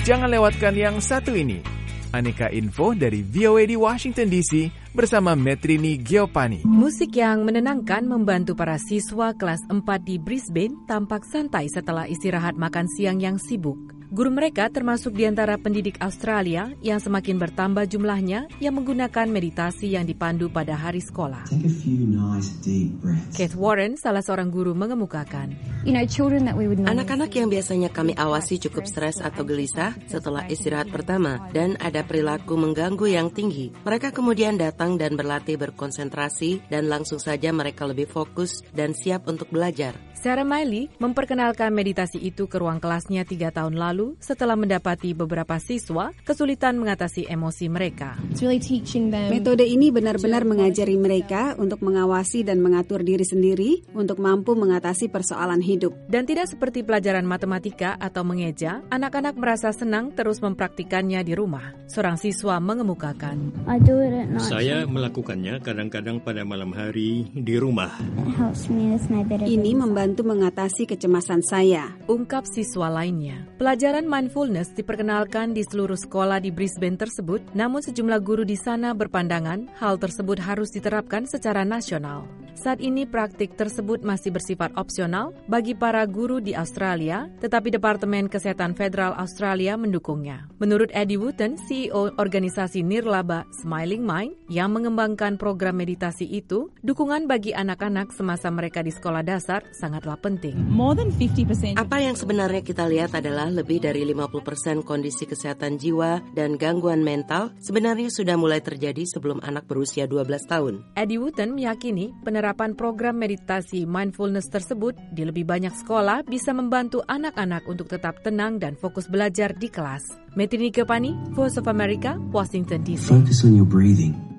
Jangan lewatkan yang satu ini. Aneka info dari VOA di Washington DC bersama Metrini Giopani. Musik yang menenangkan membantu para siswa kelas 4 di Brisbane tampak santai setelah istirahat makan siang yang sibuk. Guru mereka termasuk di antara pendidik Australia yang semakin bertambah jumlahnya yang menggunakan meditasi yang dipandu pada hari sekolah. Kate Warren, salah seorang guru, mengemukakan, anak-anak yang biasanya kami awasi cukup stres atau gelisah setelah istirahat pertama dan ada perilaku mengganggu yang tinggi. Mereka kemudian datang dan berlatih berkonsentrasi dan langsung saja mereka lebih fokus dan siap untuk belajar. Sarah Miley memperkenalkan meditasi itu ke ruang kelasnya 3 tahun lalu setelah mendapati beberapa siswa kesulitan mengatasi emosi mereka. Metode ini benar-benar mengajari mereka untuk mengawasi dan mengatur diri sendiri untuk mampu mengatasi persoalan hidup. Dan tidak seperti pelajaran matematika atau mengeja, anak-anak merasa senang terus mempraktikannya di rumah. Seorang siswa mengemukakan, saya melakukannya kadang-kadang pada malam hari di rumah. Ini membantu mengatasi kecemasan saya, ungkap siswa lainnya. Pelajaran mindfulness diperkenalkan di seluruh sekolah di Brisbane tersebut, namun sejumlah guru di sana berpandangan hal tersebut harus diterapkan secara nasional. Saat ini praktik tersebut masih bersifat opsional bagi para guru di Australia, tetapi Departemen Kesehatan Federal Australia mendukungnya. Menurut Eddie Wooten, CEO organisasi nirlaba Smiling Mind yang mengembangkan program meditasi itu, dukungan bagi anak-anak semasa mereka di sekolah dasar sangatlah penting. Apa yang sebenarnya kita lihat adalah lebih dari 50% kondisi kesehatan jiwa dan gangguan mental sebenarnya sudah mulai terjadi sebelum anak berusia 12 tahun. Eddie Wooten meyakini penerapan program meditasi mindfulness tersebut di lebih banyak sekolah bisa membantu anak-anak untuk tetap tenang dan fokus belajar di kelas. Metrini Giopani, Voice of America, Washington DC. Focus on your breathing.